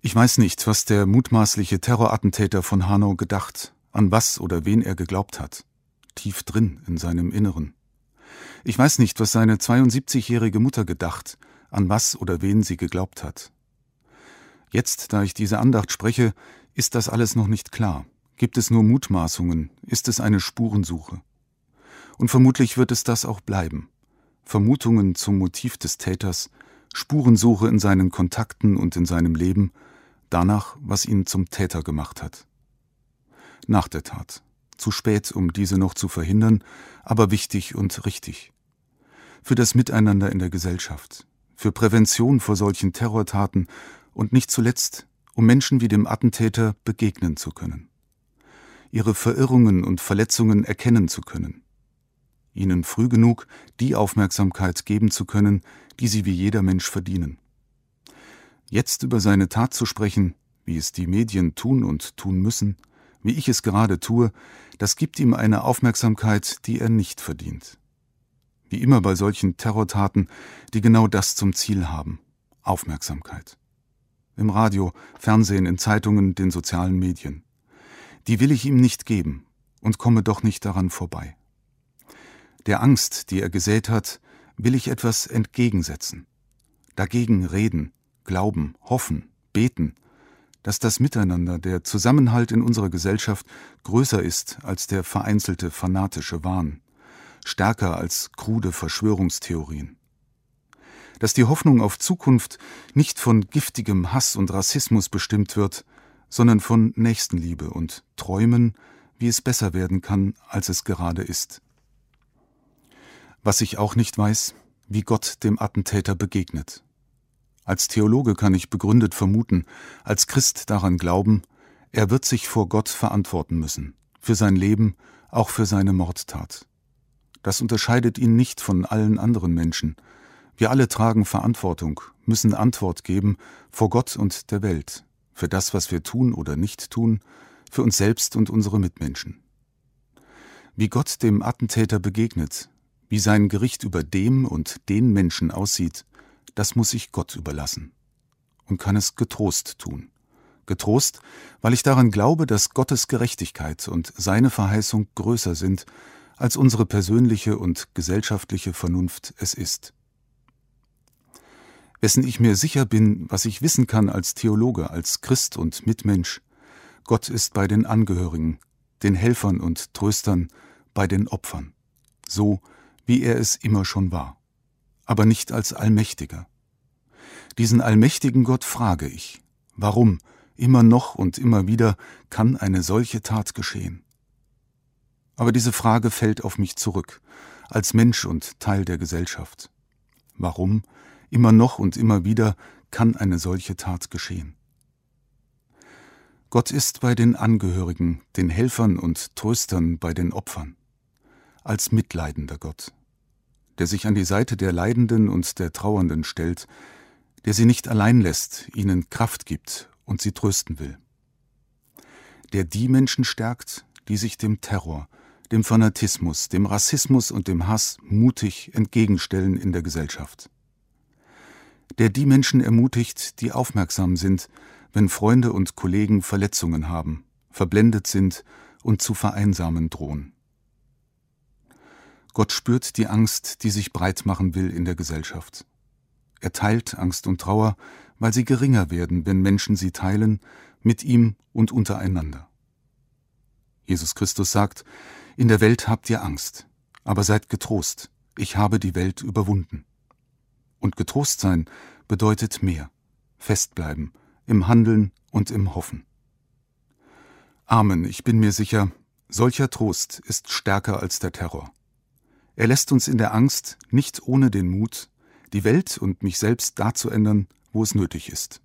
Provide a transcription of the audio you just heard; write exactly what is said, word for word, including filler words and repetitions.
Ich weiß nicht, was der mutmaßliche Terrorattentäter von Hanau gedacht, an was oder wen er geglaubt hat, tief drin in seinem Inneren. Ich weiß nicht, was seine zweiundsiebzigjährige Mutter gedacht, an was oder wen sie geglaubt hat. Jetzt, da ich diese Andacht spreche, ist das alles noch nicht klar. Gibt es nur Mutmaßungen? Ist es eine Spurensuche? Und vermutlich wird es das auch bleiben. Vermutungen zum Motiv des Täters, Spurensuche in seinen Kontakten und in seinem Leben, danach, was ihn zum Täter gemacht hat. Nach der Tat. Zu spät, um diese noch zu verhindern, aber wichtig und richtig. Für das Miteinander in der Gesellschaft, für Prävention vor solchen Terrortaten und nicht zuletzt, um Menschen wie dem Attentäter begegnen zu können. Ihre Verirrungen und Verletzungen erkennen zu können. Ihnen früh genug die Aufmerksamkeit geben zu können, die sie wie jeder Mensch verdienen. Jetzt über seine Tat zu sprechen, wie es die Medien tun und tun müssen, wie ich es gerade tue, das gibt ihm eine Aufmerksamkeit, die er nicht verdient. Wie immer bei solchen Terrortaten, die genau das zum Ziel haben: Aufmerksamkeit. Im Radio, Fernsehen, in Zeitungen, den sozialen Medien. Die will ich ihm nicht geben und komme doch nicht daran vorbei. Der Angst, die er gesät hat, will ich etwas entgegensetzen. Dagegen reden, glauben, hoffen, beten, dass das Miteinander, der Zusammenhalt in unserer Gesellschaft größer ist als der vereinzelte fanatische Wahn, stärker als krude Verschwörungstheorien. Dass die Hoffnung auf Zukunft nicht von giftigem Hass und Rassismus bestimmt wird, sondern von Nächstenliebe und Träumen, wie es besser werden kann, als es gerade ist. Was ich auch nicht weiß, wie Gott dem Attentäter begegnet. Als Theologe kann ich begründet vermuten, als Christ daran glauben, er wird sich vor Gott verantworten müssen, für sein Leben, auch für seine Mordtat. Das unterscheidet ihn nicht von allen anderen Menschen. Wir alle tragen Verantwortung, müssen Antwort geben vor Gott und der Welt, für das, was wir tun oder nicht tun, für uns selbst und unsere Mitmenschen. Wie Gott dem Attentäter begegnet, wie sein Gericht über dem und den Menschen aussieht, das muss ich Gott überlassen und kann es getrost tun. Getrost, weil ich daran glaube, dass Gottes Gerechtigkeit und seine Verheißung größer sind, als unsere persönliche und gesellschaftliche Vernunft es ist. Wessen ich mir sicher bin, was ich wissen kann als Theologe, als Christ und Mitmensch: Gott ist bei den Angehörigen, den Helfern und Tröstern, bei den Opfern, so wie er es immer schon war, aber nicht als Allmächtiger. Diesen allmächtigen Gott frage ich: Warum immer noch und immer wieder kann eine solche Tat geschehen? Aber diese Frage fällt auf mich zurück, als Mensch und Teil der Gesellschaft. Warum immer noch und immer wieder kann eine solche Tat geschehen? Gott ist bei den Angehörigen, den Helfern und Tröstern, bei den Opfern, als mitleidender Gott, der sich an die Seite der Leidenden und der Trauernden stellt, der sie nicht allein lässt, ihnen Kraft gibt und sie trösten will. Der die Menschen stärkt, die sich dem Terror, dem Fanatismus, dem Rassismus und dem Hass mutig entgegenstellen in der Gesellschaft. Der die Menschen ermutigt, die aufmerksam sind, wenn Freunde und Kollegen Verletzungen haben, verblendet sind und zu vereinsamen drohen. Gott spürt die Angst, die sich breit machen will in der Gesellschaft. Er teilt Angst und Trauer, weil sie geringer werden, wenn Menschen sie teilen, mit ihm und untereinander. Jesus Christus sagt: In der Welt habt ihr Angst, aber seid getrost, ich habe die Welt überwunden. Und getrost sein bedeutet mehr: festbleiben, im Handeln und im Hoffen. Amen, ich bin mir sicher, solcher Trost ist stärker als der Terror. Er lässt uns in der Angst nicht ohne den Mut, die Welt und mich selbst da zu ändern, wo es nötig ist.